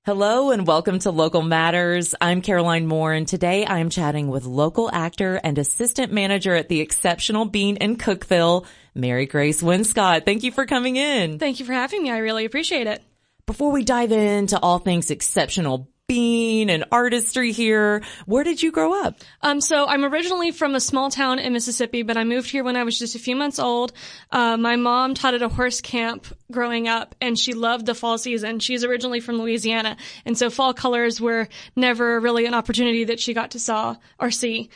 Hello and welcome to Local Matters. I'm Caroline Moore, and today I'm chatting with local actor and assistant manager at the Exceptional Bean in Cookeville, Mary Grace Winscott. Thank you for coming in. Thank you for having me. I really appreciate it. Before we dive into all things Exceptional Bean and artistry here, where did you grow up? So I'm originally from a small town in Mississippi, but I moved here when I was just a few months old. My mom taught at a horse camp growing up, and she loved the fall season. She's originally from Louisiana, and so fall colors were never really an opportunity that she got to see.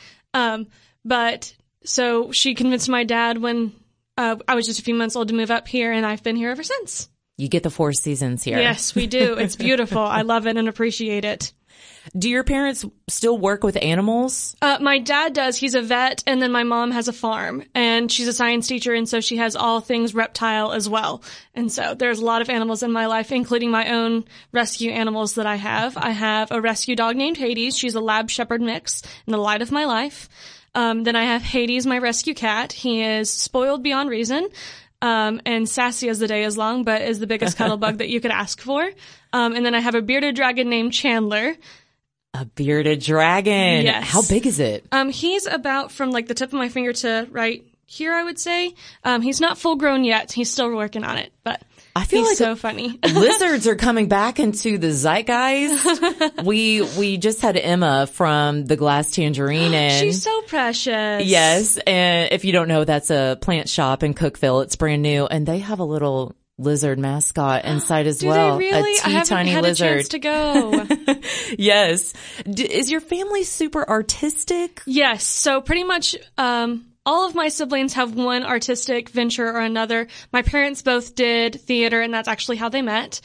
But so she convinced my dad when I was just a few months old to move up here, and I've been here ever since. You get the 4 seasons here. Yes, we do. It's beautiful. I love it and appreciate it. Do your parents still work with animals? My dad does. He's a vet, and then my mom has a farm, and she's a science teacher, and so she has all things reptile as well. And so there's a lot of animals in my life, including my own rescue animals that I have. I have a rescue dog named Hades. She's a lab shepherd mix and the light of my life. Then I have Hades, my rescue cat. He is spoiled beyond reason. And sassy as the day is long, but is the biggest cuddle bug that you could ask for. And then I have a bearded dragon named Chandler. A bearded dragon. Yes. How big is it? He's about from like the tip of my finger to right here, I would say. He's not full grown yet. He's still working on it, but I feel he's like so funny. Lizards are coming back into the zeitgeist. We just had Emma from the Glass Tangerine in. She's so precious. Yes. And if you don't know, that's a plant shop in Cookeville. It's brand new, and they have a little lizard mascot inside as well. Do they really? A teeny tiny had lizard. A chance to go. Yes. Is your family super artistic? Yes. So pretty much, all of my siblings have one artistic venture or another. My parents both did theater, and that's actually how they met.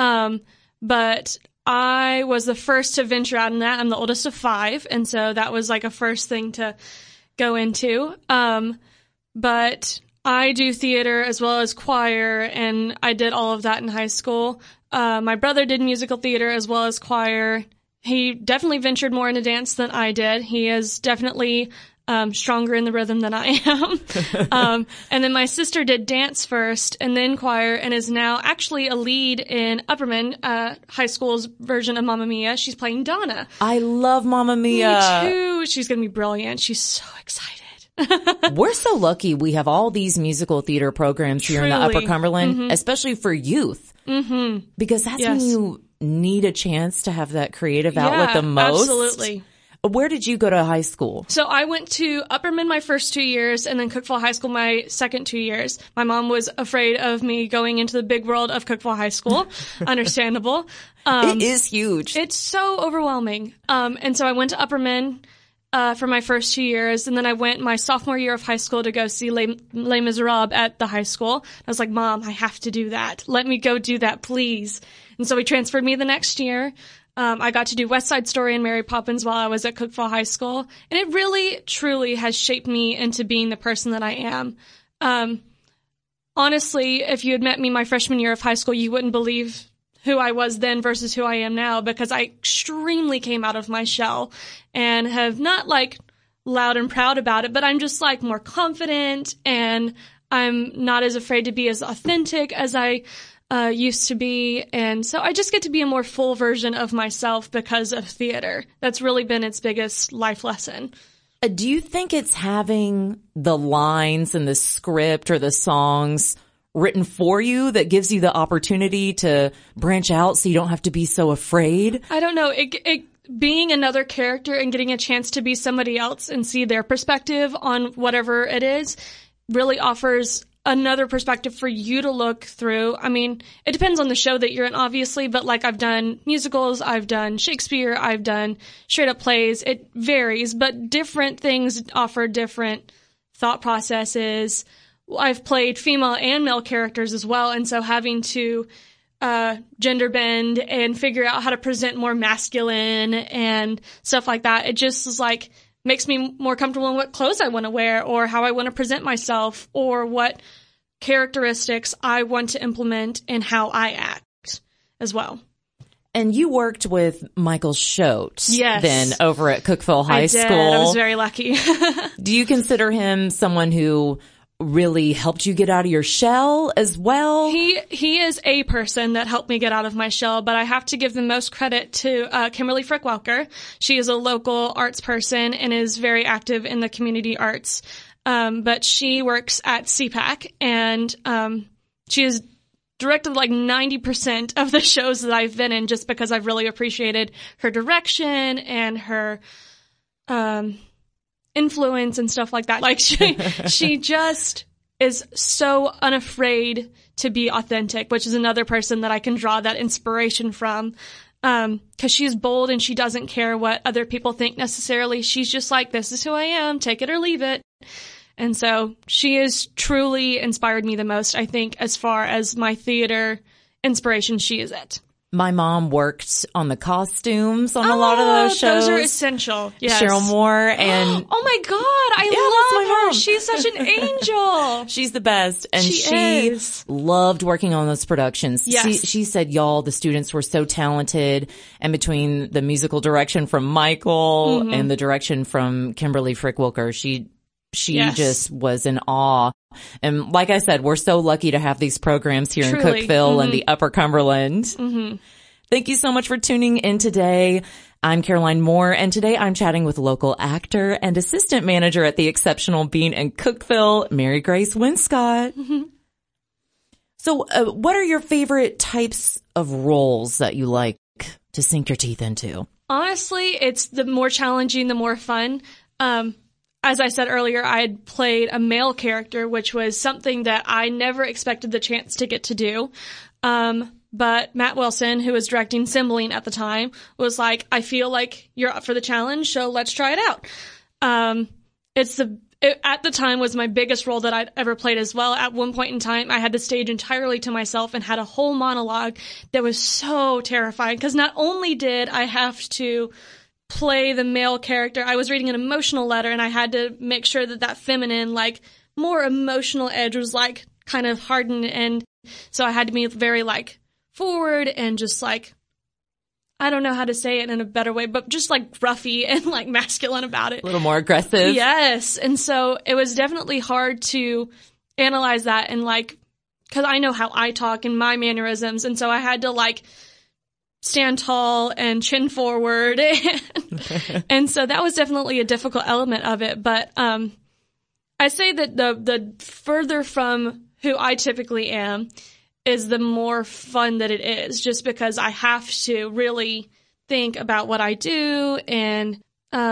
But I was the first to venture out in that. I'm the oldest of 5, and so that was like a first thing to go into. But I do theater as well as choir, and I did all of that in high school. My brother did musical theater as well as choir. He definitely ventured more into dance than I did. He is definitely stronger in the rhythm than I am. And then my sister did dance first and then choir, and is now actually a lead in Upperman High School's version of Mamma Mia. She's playing Donna. I love Mamma Mia. Me too. She's going to be brilliant. She's so excited. We're so lucky we have all these musical theater programs here in the Upper Cumberland, especially for youth. Mm-hmm. Because that's when you need a chance to have that creative outlet the most. Absolutely. Where did you go to high school? So I went to Upperman my first 2 years, and then Cookeville High School my second 2 years. My mom was afraid of me going into the big world of Cookeville High School. Understandable. It is huge. It's so overwhelming. And so I went to Upperman for my first 2 years, and then I went my sophomore year of high school to go see Les Miserables at the high school. I was like, Mom, I have to do that. Let me go do that, please. And so he transferred me the next year. I got to do West Side Story and Mary Poppins while I was at Cookeville High School, and it really, truly has shaped me into being the person that I am. Honestly, if you had met me my freshman year of high school, you wouldn't believe who I was then versus who I am now, because I extremely came out of my shell and have not like loud and proud about it, but I'm just like more confident, and I'm not as afraid to be as authentic as I used to be. And so I just get to be a more full version of myself because of theater. That's really been its biggest life lesson. Do you think it's having the lines and the script or the songs written for you that gives you the opportunity to branch out so you don't have to be so afraid? I don't know. It being another character and getting a chance to be somebody else and see their perspective on whatever it is really offers another perspective for you to look through. I mean, it depends on the show that you're in, obviously, but like I've done musicals, I've done Shakespeare, I've done straight up plays. It varies, but different things offer different thought processes. I've played female and male characters as well, and so having to gender bend and figure out how to present more masculine and stuff like that, it just is like makes me more comfortable in what clothes I want to wear or how I want to present myself or what characteristics I want to implement in how I act as well. And you worked with Michael Schultz then over at Cookeville High School. I was very lucky. Do you consider him someone who really helped you get out of your shell as well? He is a person that helped me get out of my shell, but I have to give the most credit to Kimberly Frickwalker. She is a local arts person and is very active in the community arts. But she works at CPAC, and she has directed like 90% of the shows that I've been in, just because I've really appreciated her direction and her influence and stuff like that. Like she just is so unafraid to be authentic, which is another person that I can draw that inspiration from. 'Cause she's bold and she doesn't care what other people think necessarily. She's just like, this is who I am, take it or leave it. And so she has truly inspired me the most, I think, as far as my theater inspiration. She is it. My mom worked on the costumes on a lot of those shows. Those are essential. Yes. Cheryl Moore and oh my God, I love her. She's such an angel. She's the best. And she is. loved working on those productions. Yes. She said, y'all, the students were so talented. And between the musical direction from Michael and the direction from Kimberly Frickwalker, she yes. just was in awe. And like I said, we're so lucky to have these programs here in Cookeville and the Upper Cumberland. Thank you so much for tuning in today. I'm Caroline Moore, and today I'm chatting with local actor and assistant manager at the Exceptional Bean in Cookeville, Mary Grace Winscott. So what are your favorite types of roles that you like to sink your teeth into? Honestly, it's the more challenging, the more fun. As I said earlier, I had played a male character, which was something that I never expected the chance to get to do. But Matt Wilson, who was directing Cymbeline at the time, was like, I feel like you're up for the challenge, so let's try it out. It at the time was my biggest role that I'd ever played as well. At one point in time, I had the stage entirely to myself and had a whole monologue that was so terrifying, because not only did I have to play the male character, I was reading an emotional letter, and I had to make sure that that feminine, like, more emotional edge was, like, kind of hardened, and so I had to be very, like, forward and just, like, I don't know how to say it in a better way, but just, like, gruffy and, like, masculine about it. A little more aggressive. Yes, and so it was definitely hard to analyze that and, like, because I know how I talk and my mannerisms, and so I had to, like, stand tall and chin forward. And so that was definitely a difficult element of it. But I say that the further from who I typically am is the more fun that it is, just because I have to really think about what I do and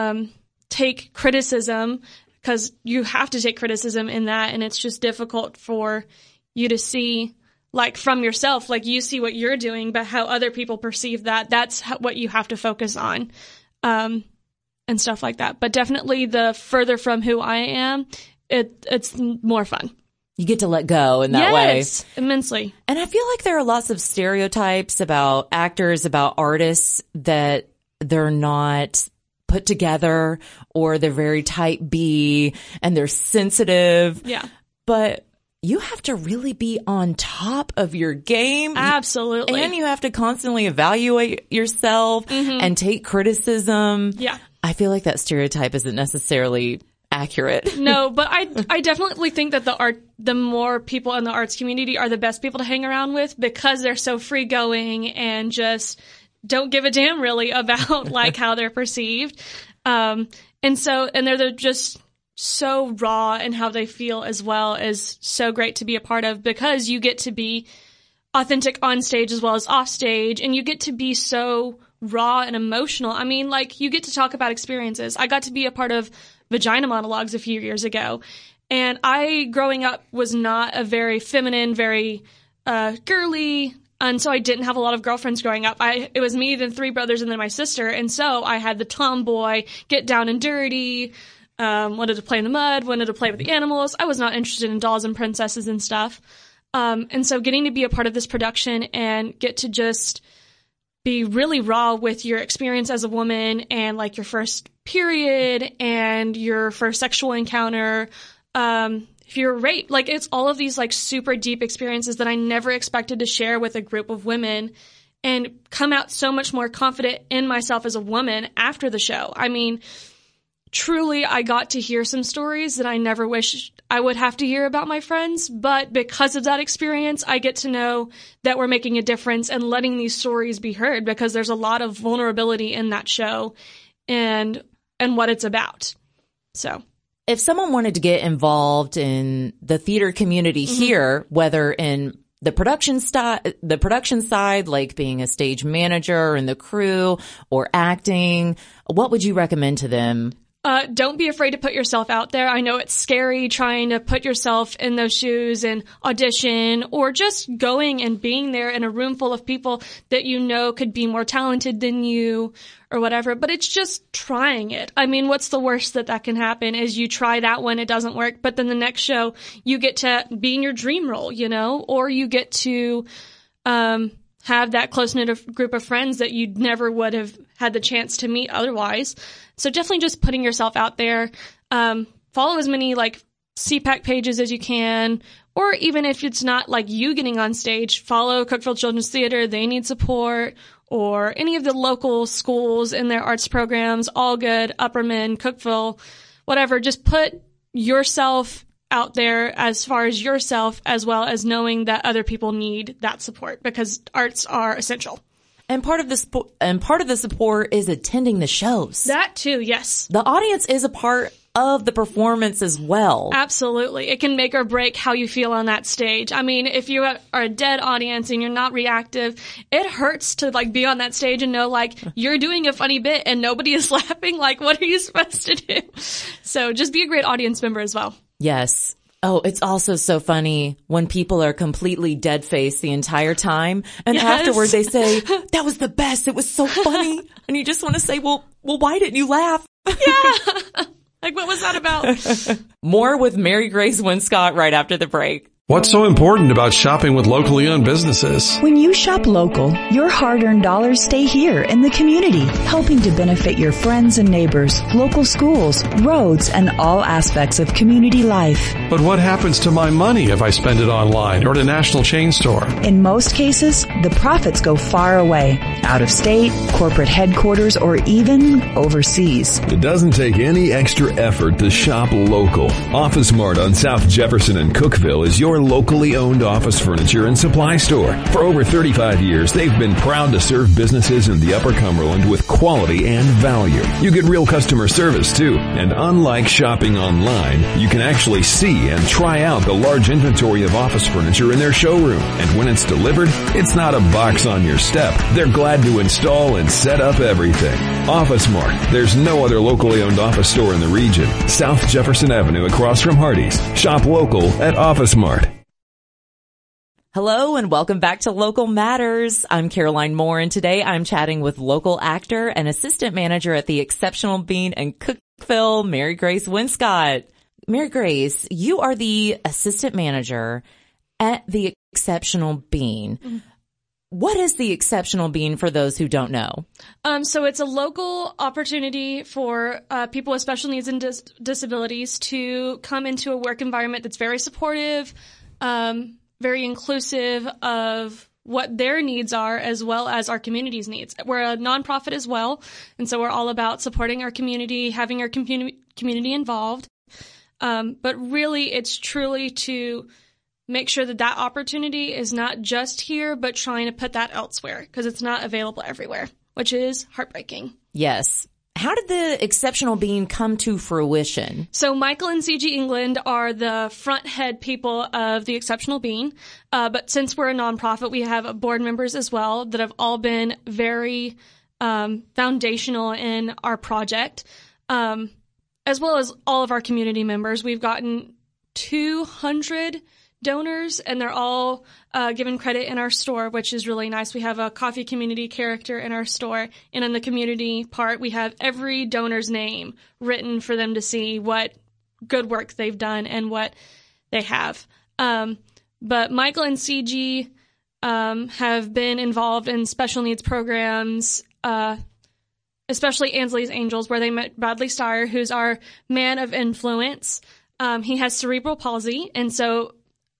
take criticism, because you have to take criticism in that, and it's just difficult for you to see, like, from yourself, like, you see what you're doing, but how other people perceive that, that's what you have to focus on, and stuff like that. But definitely the further from who I am, it's more fun. You get to let go in that way. Yes, immensely. And I feel like there are lots of stereotypes about actors, about artists, that they're not put together, or they're very type B and they're sensitive. Yeah. But you have to really be on top of your game. Absolutely. And you have to constantly evaluate yourself and take criticism. Yeah. I feel like that stereotype isn't necessarily accurate. No, but I definitely think that the more people in the arts community are the best people to hang around with, because they're so free going and just don't give a damn really about, like, how they're perceived. And they're just so raw, and how they feel as well is so great to be a part of, because you get to be authentic on stage as well as off stage, and you get to be so raw and emotional. I mean, like, you get to talk about experiences. I got to be a part of Vagina Monologues a few years ago, and I, growing up, was not a very feminine, very girly, and so I didn't have a lot of girlfriends growing up. It was me, then 3 brothers, and then my sister, and so I had the tomboy, get down and dirty, wanted to play in the mud, wanted to play with the animals. I was not interested in dolls and princesses and stuff. And so getting to be a part of this production and get to just be really raw with your experience as a woman, and, like, your first period and your first sexual encounter, if you're raped, like, it's all of these, like, super deep experiences that I never expected to share with a group of women, and come out so much more confident in myself as a woman after the show. I mean, truly, I got to hear some stories that I never wished I would have to hear about my friends. But because of that experience, I get to know that we're making a difference and letting these stories be heard, because there's a lot of vulnerability in that show and what it's about. So if someone wanted to get involved in the theater community here, whether in the production side, like being a stage manager and the crew, or acting, what would you recommend to them? Don't be afraid to put yourself out there. I know it's scary trying to put yourself in those shoes and audition, or just going and being there in a room full of people that you know could be more talented than you or whatever, but it's just trying it. I mean, what's the worst that can happen is you try that one, it doesn't work, but then the next show you get to be in your dream role, you know, or you get to have that close-knit group of friends that you never would have had the chance to meet otherwise. So definitely just putting yourself out there. Follow as many like CPAC pages as you can, or even if it's not like you getting on stage, follow Cookeville Children's Theater. They need support, or any of the local schools in their arts programs, Allgood, Upperman, Cookeville, whatever. Just put yourself out there as far as yourself, as well as knowing that other people need that support, because arts are essential. And part of the support is attending the shows. That too, yes. The audience is a part of the performance as well. Absolutely. It can make or break how you feel on that stage. I mean, if you are a dead audience and you're not reactive, it hurts to like be on that stage and know like you're doing a funny bit and nobody is laughing. Like, what are you supposed to do? So just be a great audience member as well. Yes. Oh, it's also so funny when people are completely dead-faced the entire time, and afterward they say, that was the best, it was so funny. And you just want to say, well, why didn't you laugh? Yeah. Like, what was that about? More with Mary Grace Winscott right after the break. What's so important about shopping with locally owned businesses? When you shop local, your hard-earned dollars stay here in the community, helping to benefit your friends and neighbors, local schools, roads, and all aspects of community life. But what happens to my money if I spend it online or at a national chain store? In most cases, the profits go far away, out of state, corporate headquarters, or even overseas. It doesn't take any extra effort to shop local. Office Mart on South Jefferson and Cookeville is your locally owned office furniture and supply store. For over 35 years, they've been proud to serve businesses in the Upper Cumberland with quality and value. You get real customer service too, and unlike shopping online, you can actually see and try out the large inventory of office furniture in their showroom. And when it's delivered, it's not a box on your step. They're glad to install and set up everything. Office Mart. There's no other locally owned office store in the region. South Jefferson Avenue across from Hardee's. Shop local at Office Mart. Hello and welcome back to Local Matters. I'm Caroline Moore, and today I'm chatting with local actor and assistant manager at the Exceptional Bean in Cookeville, Mary Grace Winscott. Mary Grace, you are the assistant manager at the Exceptional Bean. Mm-hmm. What is the Exceptional Bean for those who don't know? So it's a local opportunity for people with special needs and disabilities to come into a work environment that's very supportive, very inclusive of what their needs are as well as our community's needs. We're a nonprofit as well, and so we're all about supporting our community, having our community involved. But really, it's truly to make sure that that opportunity is not just here, but trying to put that elsewhere, because it's not available everywhere, which is heartbreaking. Yes. How did the Exceptional Bean come to fruition? So Michael and CG England are the front head people of the Exceptional Bean. But since we're a nonprofit, we have board members as well that have all been very foundational in our project, as well as all of our community members. We've gotten 200 donors, and they're all given credit in our store, which is really nice. We have a coffee community character in our store, and in the community part, we have every donor's name written for them to see what good work they've done and what they have. But Michael and CG have been involved in special needs programs, especially Ansley's Angels, where they met Bradley Steyer, who's our man of influence. He has cerebral palsy, and so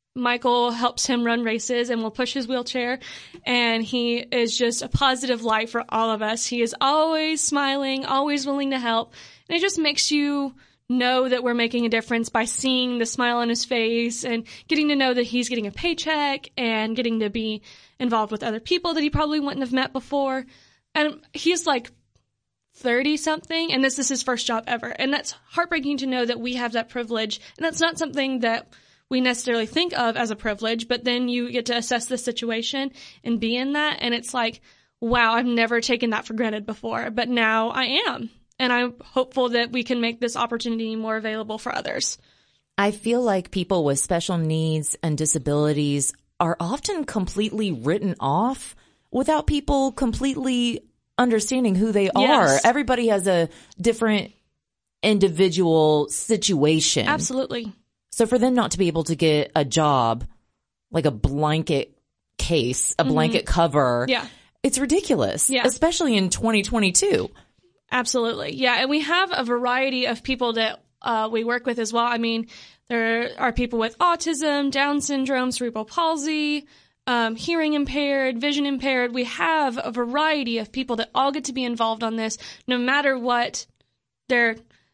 Michael helps him run races and will push his wheelchair, and he is just a positive light for all of us. He is always smiling, always willing to help, and it just makes you know that we're making a difference by seeing the smile on his face and getting to know that he's getting a paycheck and getting to be involved with other people that he probably wouldn't have met before. And he's like 30-something, and this is his first job ever. And that's heartbreaking to know that we have that privilege, and that's not something that we necessarily think of as a privilege, but then you get to assess the situation and be in that, and it's like, wow, I've never taken that for granted before, but now I am. And I'm hopeful that we can make this opportunity more available for others. I feel like people with special needs and disabilities are often completely written off without people completely understanding who they are. Yes. Everybody has a different individual situation. Absolutely. So for them not to be able to get a job, like a blanket case, a blanket cover, Yeah. it's ridiculous, Yeah. especially in 2022. Absolutely. Yeah. And we have a variety of people that we work with as well. I mean, there are people with autism, Down syndrome, cerebral palsy, hearing impaired, vision impaired. We have a variety of people that all get to be involved on this, no matter what their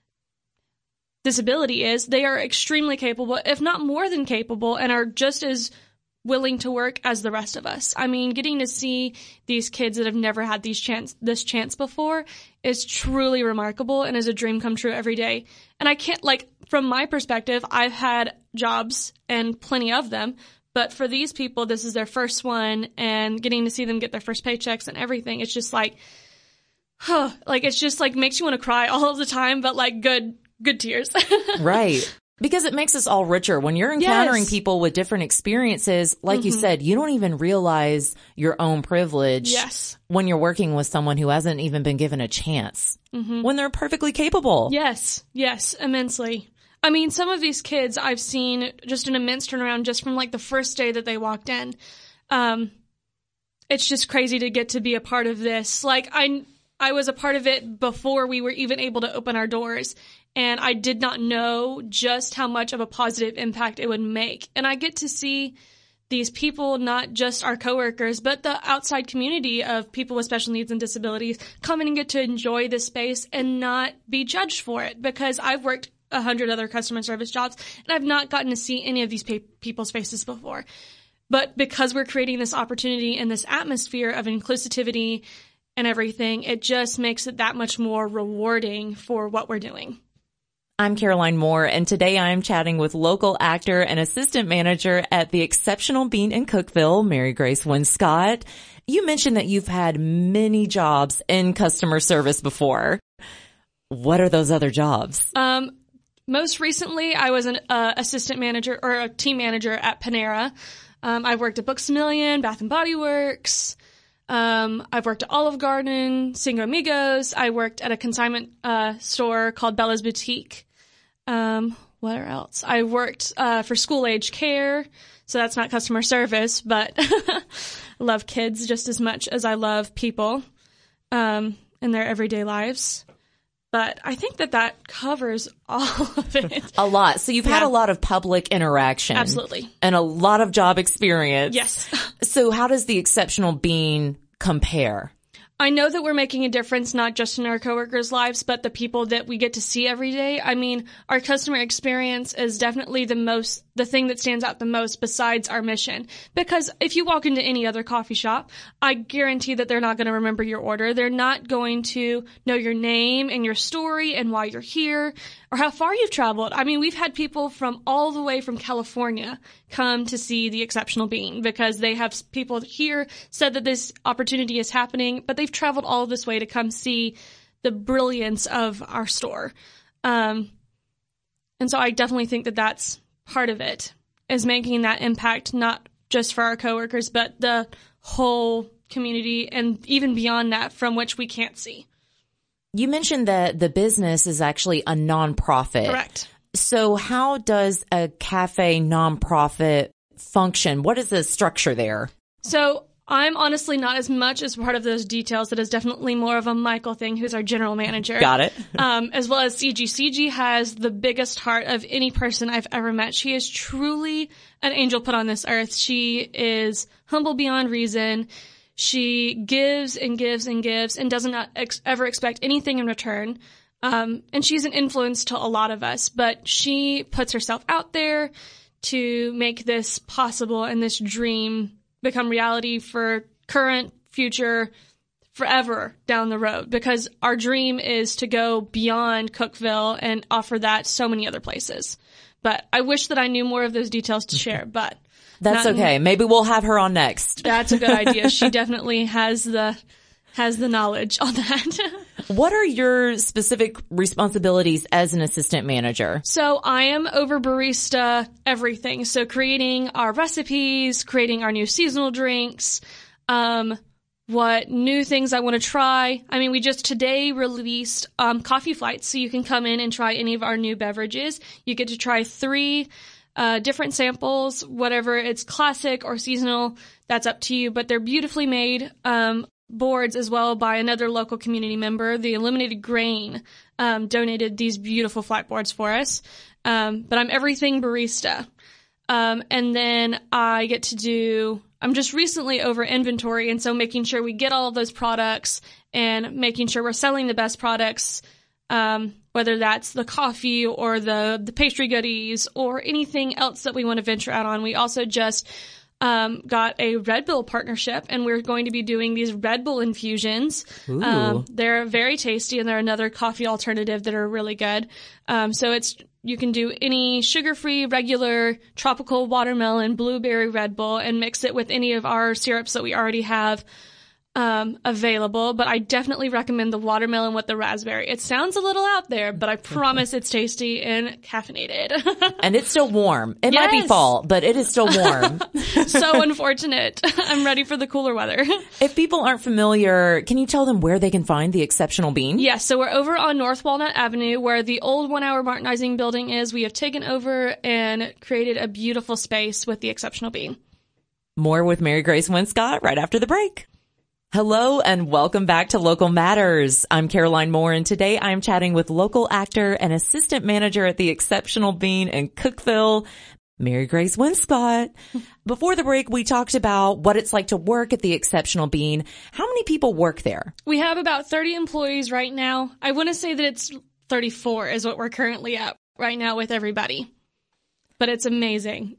disability is. They are extremely capable, if not more than capable, and are just as willing to work as the rest of us. I mean, getting to see these kids that have never had this chance before is truly remarkable and is a dream come true every day. And I can't, like, from my perspective, I've had jobs and plenty of them, but for these people, this is their first one, and getting to see them get their first paychecks and everything, it's just like, it's just like makes you want to cry all of the time, but like good tears. Right. Because it makes us all richer. When you're encountering Yes. people with different experiences, like you said, you don't even realize your own privilege Yes. when you're working with someone who hasn't even been given a chance, when they're perfectly capable. Yes, immensely. I mean, some of these kids I've seen just an immense turnaround just from like the first day that they walked in. It's just crazy to get to be a part of this. Like I was a part of it before we were even able to open our doors, and I did not know just how much of a positive impact it would make. And I get to see these people, not just our coworkers, but the outside community of people with special needs and disabilities come in and get to enjoy this space and not be judged for it, because I've worked 100 other customer service jobs and I've not gotten to see any of these people's faces before. But because we're creating this opportunity and this atmosphere of inclusivity and everything, it just makes it that much more rewarding for what we're doing. I'm Caroline Moore, and today I'm chatting with local actor and assistant manager at the Exceptional Bean in Cookeville, Mary Grace Winscott. You mentioned that you've had many jobs in customer service before. What are those other jobs? Most recently, I was an assistant manager or a team manager at Panera. I've worked at Books A Million, Bath and Body Works. I've worked at Olive Garden, Cinco Amigos. I worked at a consignment store called Bella's Boutique. Where else? I worked for school age care, so that's not customer service, but I love kids just as much as I love people in their everyday lives. But I think that covers all of it. A lot. So you've had Yeah. a lot of public interaction. Absolutely. And a lot of job experience. Yes. So how does the Exceptional Bean compare? I know that we're making a difference not just in our coworkers' lives, but the people that we get to see every day. I mean, our customer experience is definitely the thing that stands out the most besides our mission. Because if you walk into any other coffee shop, I guarantee that they're not going to remember your order. They're not going to know your name and your story and why you're here or how far you've traveled. I mean, we've had people from all the way from California come to see the Exceptional Bean because they have people here said that this opportunity is happening, but they've traveled all this way to come see the brilliance of our store. And so I definitely think that that's part of it, is making that impact not just for our coworkers, but the whole community and even beyond that from which we can't see. You mentioned that the business is actually a nonprofit. Correct. So how does a cafe nonprofit function? What is the structure there? So I'm honestly not as much as part of those details. It is definitely more of a Michael thing, who's our general manager. Got it. As well as CG. CG has the biggest heart of any person I've ever met. She is truly an angel put on this earth. She is humble beyond reason. She gives and gives and gives and does not ever expect anything in return. And she's an influence to a lot of us, but she puts herself out there to make this possible and this dream become reality for current, future, forever down the road, because our dream is to go beyond Cookeville and offer that so many other places. But I wish that I knew more of those details to share, but that's okay. Maybe we'll have her on next. That's a good idea. She definitely has the knowledge on that. What are your specific responsibilities as an assistant manager? So I am over barista everything. So creating our recipes, creating our new seasonal drinks, what new things I want to try. I mean, we just today released coffee flights, so you can come in and try any of our new beverages. You get to try 3 different samples, whatever it's classic or seasonal, that's up to you, but they're beautifully made. Boards as well by another local community member. The Illuminated Grain donated these beautiful flight boards for us. But I'm everything barista. And then I get to I'm just recently over inventory, and so making sure we get all of those products and making sure we're selling the best products, whether that's the coffee or the pastry goodies or anything else that we want to venture out on. We also just got a Red Bull partnership, and we're going to be doing these Red Bull infusions. They're very tasty, and they're another coffee alternative that are really good. So you can do any sugar-free, regular, tropical, watermelon, blueberry Red Bull and mix it with any of our syrups that we already have available, but I definitely recommend the watermelon with the raspberry. It sounds a little out there, but I promise it's tasty and caffeinated. And it's still warm. It might be fall, but it is still warm. So unfortunate. I'm ready for the cooler weather. If people aren't familiar, can you tell them where they can find the Exceptional Bean? Yes, so we're over on North Walnut Avenue where the old 1 Hour Martinizing building is. We have taken over and created a beautiful space with the Exceptional Bean. More with Mary Grace Winscott right after the break. Hello and welcome back to Local Matters. I'm Caroline Moore, and today I'm chatting with local actor and assistant manager at the Exceptional Bean in Cookeville, Mary Grace Winscott. Before the break, we talked about what it's like to work at the Exceptional Bean. How many people work there? We have about 30 employees right now. I want to say that it's 34 is what we're currently at right now with everybody. But it's amazing.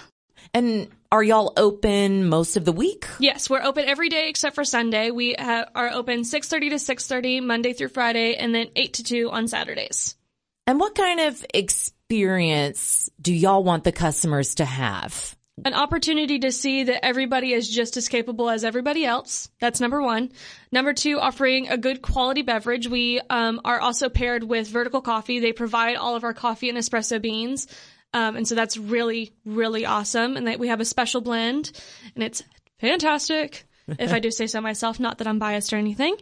And are y'all open most of the week? Yes, we're open every day except for Sunday. We are open 6:30 to 6:30 Monday through Friday, and then 8 to 2 on Saturdays. And what kind of experience do y'all want the customers to have? An opportunity to see that everybody is just as capable as everybody else. That's number 1. Number 2, offering a good quality beverage. We are also paired with Vertical Coffee. They provide all of our coffee and espresso beans. And so that's really, really awesome. And that we have a special blend, and it's fantastic, if I do say so myself, not that I'm biased or anything.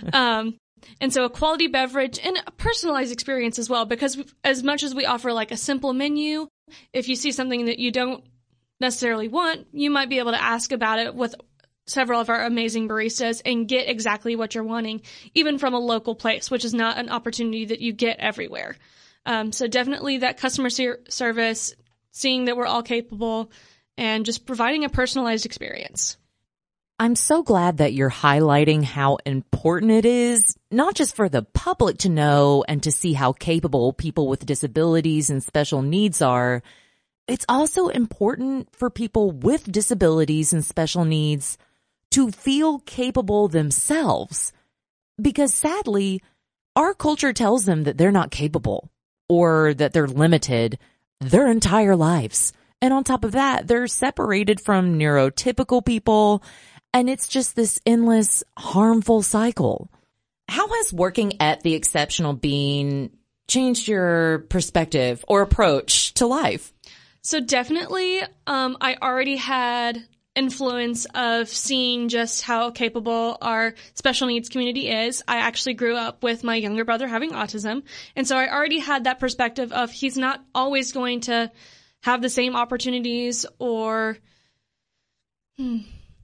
And so a quality beverage and a personalized experience as well, because as much as we offer like a simple menu, if you see something that you don't necessarily want, you might be able to ask about it with several of our amazing baristas and get exactly what you're wanting, even from a local place, which is not an opportunity that you get everywhere. So definitely that customer service, seeing that we're all capable, and just providing a personalized experience. I'm so glad that you're highlighting how important it is, not just for the public to know and to see how capable people with disabilities and special needs are. It's also important for people with disabilities and special needs to feel capable themselves. Because sadly, our culture tells them that they're not capable, or that they're limited their entire lives. And on top of that, they're separated from neurotypical people, and it's just this endless, harmful cycle. How has working at the Exceptional Bean changed your perspective or approach to life? So definitely, I already had influence of seeing just how capable our special needs community is. I actually grew up with my younger brother having autism, and so I already had that perspective of he's not always going to have the same opportunities or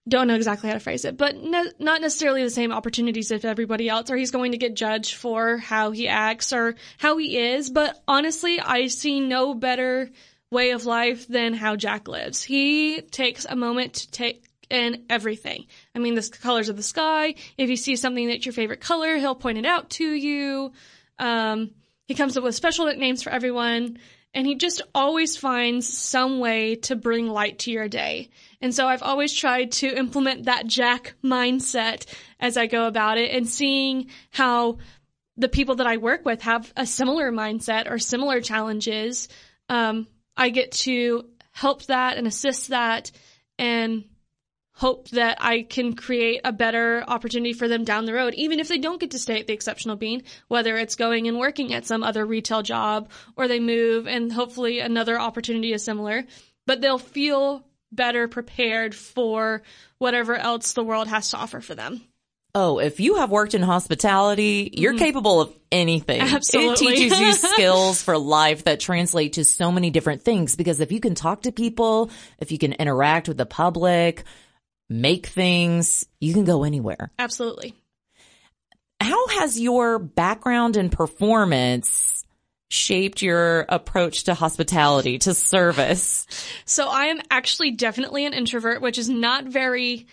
don't know exactly how to phrase it, but not necessarily the same opportunities as everybody else, or he's going to get judged for how he acts or how he is. But honestly, I see no better way of life than how Jack lives. He takes a moment to take in everything. I mean, the colors of the sky. If you see something that's your favorite color, he'll point it out to you. He comes up with special nicknames for everyone. And he just always finds some way to bring light to your day. And so I've always tried to implement that Jack mindset as I go about it, and seeing how the people that I work with have a similar mindset or similar challenges. I get to help that and assist that and hope that I can create a better opportunity for them down the road, even if they don't get to stay at the Exceptional Bean, whether it's going and working at some other retail job or they move and hopefully another opportunity is similar, but they'll feel better prepared for whatever else the world has to offer for them. Oh, if you have worked in hospitality, you're capable of anything. Absolutely. It teaches you skills for life that translate to so many different things, because if you can talk to people, if you can interact with the public, make things, you can go anywhere. Absolutely. How has your background in performance shaped your approach to hospitality, to service? So I am actually definitely an introvert, which is not very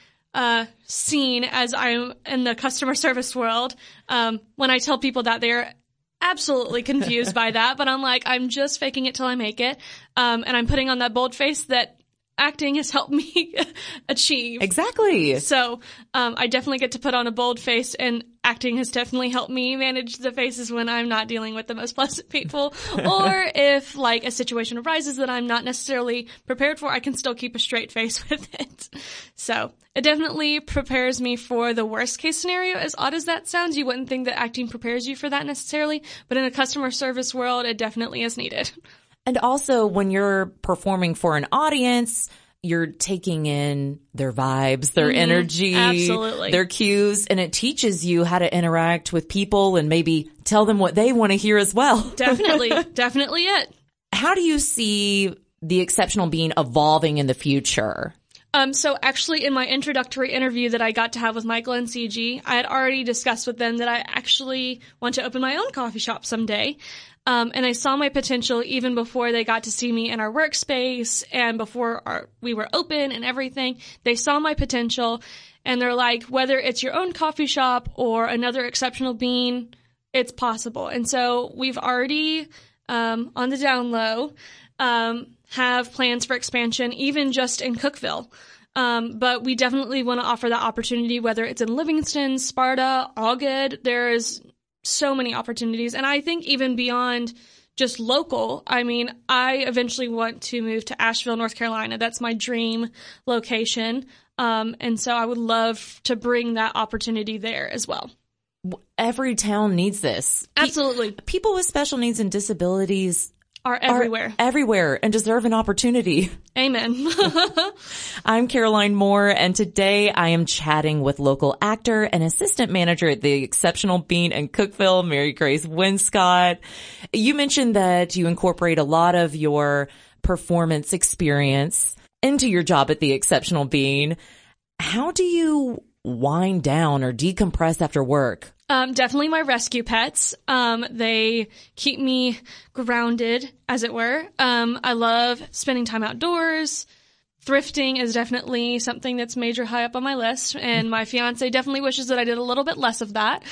seen as I'm in the customer service world. When I tell people that, they're absolutely confused by that, but I'm like, I'm just faking it till I make it. And I'm putting on that bold face that acting has helped me achieve. Exactly. So I definitely get to put on a bold face, and acting has definitely helped me manage the faces when I'm not dealing with the most pleasant people. Or if like a situation arises that I'm not necessarily prepared for, I can still keep a straight face with it. So it definitely prepares me for the worst case scenario. As odd as that sounds, you wouldn't think that acting prepares you for that necessarily, but in a customer service world, it definitely is needed. And also, when you're performing for an audience, you're taking in their vibes, their energy, Absolutely. their cues, and it teaches you how to interact with people and maybe tell them what they want to hear as well. Definitely it. How do you see the Exceptional Bean evolving in the future? So actually in my introductory interview that I got to have with Michael and CG, I had already discussed with them that I actually want to open my own coffee shop someday. And I saw my potential even before they got to see me in our workspace and before we were open and everything. They saw my potential, and they're like, whether it's your own coffee shop or another Exceptional Bean, it's possible. And so we've already, on the down low, have plans for expansion, even just in Cookeville. But we definitely want to offer that opportunity, whether it's in Livingston, Sparta, Allgood. There's so many opportunities. And I think even beyond just local, I mean, I eventually want to move to Asheville, North Carolina. That's my dream location. And so I would love to bring that opportunity there as well. Every town needs this. Absolutely. People with special needs and disabilities are everywhere. Everywhere and deserve an opportunity. Amen. I'm Caroline Moore, and today I am chatting with local actor and assistant manager at the Exceptional Bean in Cookeville, Mary Grace Winscott. You mentioned that you incorporate a lot of your performance experience into your job at the Exceptional Bean. How do you wind down or decompress after work? Definitely my rescue pets. They keep me grounded, as it were. I love spending time outdoors. Thrifting is definitely something that's major high up on my list, and my fiance definitely wishes that I did a little bit less of that.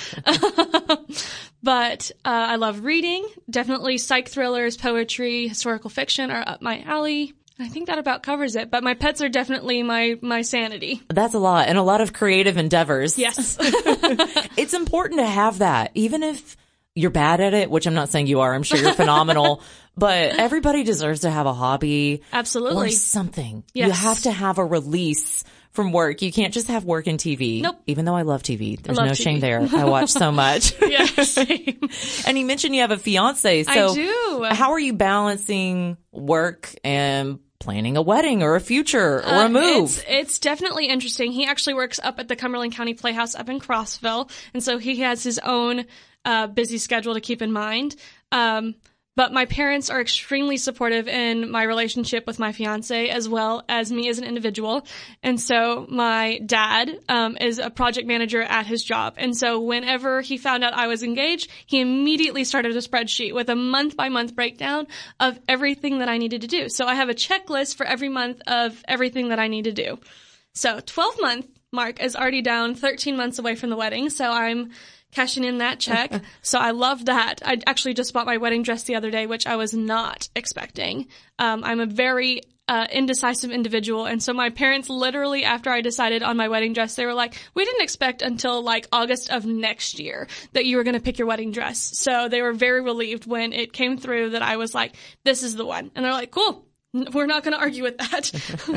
But I love reading. Definitely psych thrillers, poetry, historical fiction are up my alley. I think that about covers it, but my pets are definitely my sanity. That's a lot, and a lot of creative endeavors. Yes. It's important to have that, even if you're bad at it, which I'm not saying you are. I'm sure you're phenomenal, but everybody deserves to have a hobby. Absolutely. Or something. Yes. You have to have a release from work. You can't just have work and TV. Nope. Even though I love TV. There's no TV. Shame there. I watch so much. Yeah, same. And you mentioned you have a fiance. So I do. How are you balancing work and planning a wedding or a future or a move? It's definitely interesting. He actually works up at the Cumberland County Playhouse up in Crossville, and so he has his own busy schedule to keep in mind. But my parents are extremely supportive in my relationship with my fiance as well as me as an individual. And so my dad is a project manager at his job. And so whenever he found out I was engaged, he immediately started a spreadsheet with a month-by-month breakdown of everything that I needed to do. So I have a checklist for every month of everything that I need to do. So 12-month mark is already down, 13 months away from the wedding. So I'm cashing in that check. So I love that. I actually just bought my wedding dress the other day, which I was not expecting. I'm a very indecisive individual. And so my parents literally, after I decided on my wedding dress, they were like, we didn't expect until like August of next year that you were going to pick your wedding dress. So they were very relieved when it came through that I was like, this is the one. And they're like, cool. We're not going to argue with that.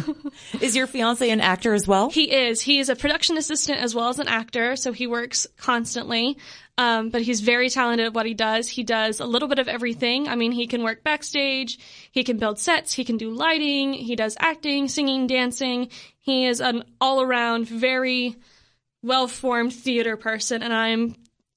Is your fiance an actor as well? He is. He is a production assistant as well as an actor, so he works constantly. But he's very talented at what he does. He does a little bit of everything. I mean, he can work backstage, he can build sets, he can do lighting, he does acting, singing, dancing. He is an all-around, very well-formed theater person, and I'm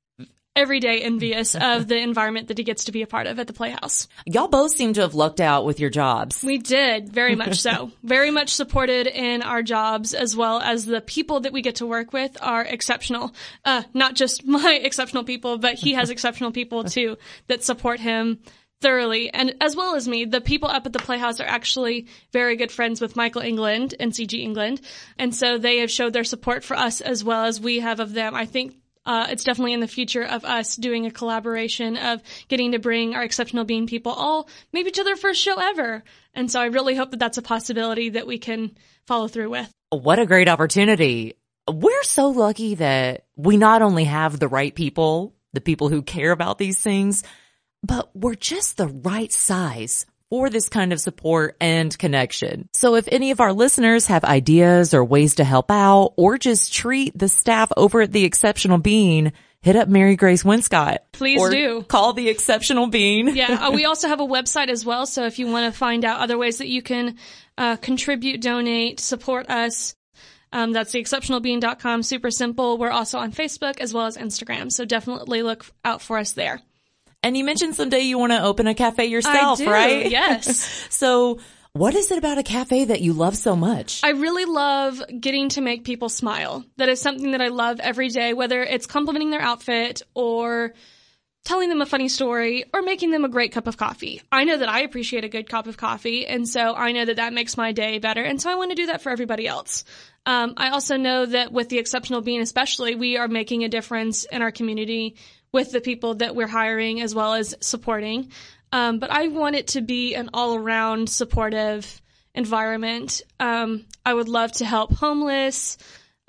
every day envious of the environment that he gets to be a part of at the Playhouse. Y'all both seem to have lucked out with your jobs. We did, very much so. Very much supported in our jobs, as well as the people that we get to work with are exceptional. Not just my exceptional people, but he has exceptional people too that support him thoroughly. And as well as me, the people up at the Playhouse are actually very good friends with Michael England and CG England. And so they have showed their support for us as well as we have of them. I think it's definitely in the future of us doing a collaboration of getting to bring our Exceptional Being people all maybe to their first show ever. And so I really hope that that's a possibility that we can follow through with. What a great opportunity. We're so lucky that we not only have the right people, the people who care about these things, but we're just the right size for this kind of support and connection. So if any of our listeners have ideas or ways to help out or just treat the staff over at The Exceptional Being, hit up Mary Grace Winscott. Please or do. Call The Exceptional Being. Yeah, we also have a website as well. So if you want to find out other ways that you can contribute, donate, support us, that's theexceptionalbeing.com. Super simple. We're also on Facebook as well as Instagram. So definitely look out for us there. And you mentioned someday you want to open a cafe yourself, I do, right? Yes. So what is it about a cafe that you love so much? I really love getting to make people smile. That is something that I love every day, whether it's complimenting their outfit or telling them a funny story or making them a great cup of coffee. I know that I appreciate a good cup of coffee, and so I know that that makes my day better, and so I want to do that for everybody else. I also know that with The Exceptional Being especially, we are making a difference in our community with the people that we're hiring as well as supporting. But I want it to be an all-around supportive environment. I would love to help homeless,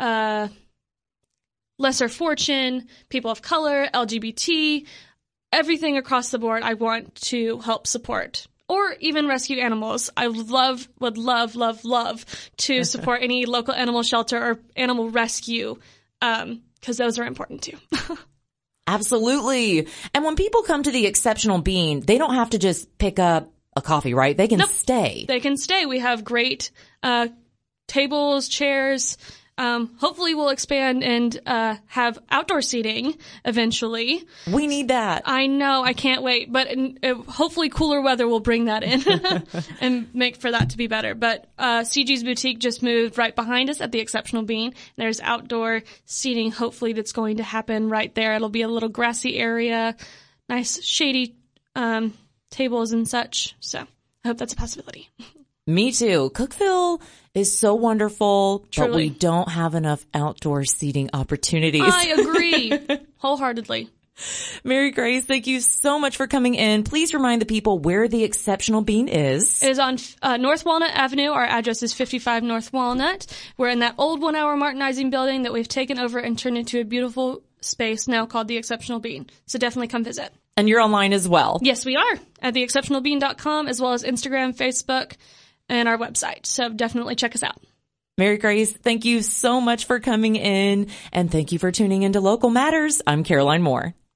lesser fortune, people of color, LGBT, everything across the board I want to help support. Or even rescue animals. I would love to support any local animal shelter or animal rescue, because those are important too. Absolutely. And when people come to The Exceptional Being, they don't have to just pick up a coffee, right? They can stay. They can stay. We have great tables, chairs. Hopefully we'll expand and have outdoor seating eventually. We need that. I know. I can't wait. But hopefully cooler weather will bring that in and make for that to be better. But CG's Boutique just moved right behind us at The Exceptional Being. There's outdoor seating hopefully that's going to happen right there. It'll be a little grassy area, nice shady tables and such. So I hope that's a possibility. Me too. Cookeville is so wonderful, Truly. but we don't have enough outdoor seating opportunities. I agree wholeheartedly. Mary Grace, thank you so much for coming in. Please remind the people where The Exceptional Being is. It is on North Walnut Avenue. Our address is 55 North Walnut. We're in that old 1-hour Martinizing building that we've taken over and turned into a beautiful space now called The Exceptional Being. So definitely come visit. And you're online as well. Yes, we are at theexceptionalbeing.com as well as Instagram, Facebook, and our website. So definitely check us out. Mary Grace, thank you so much for coming in, and thank you for tuning into Local Matters. I'm Caroline Moore.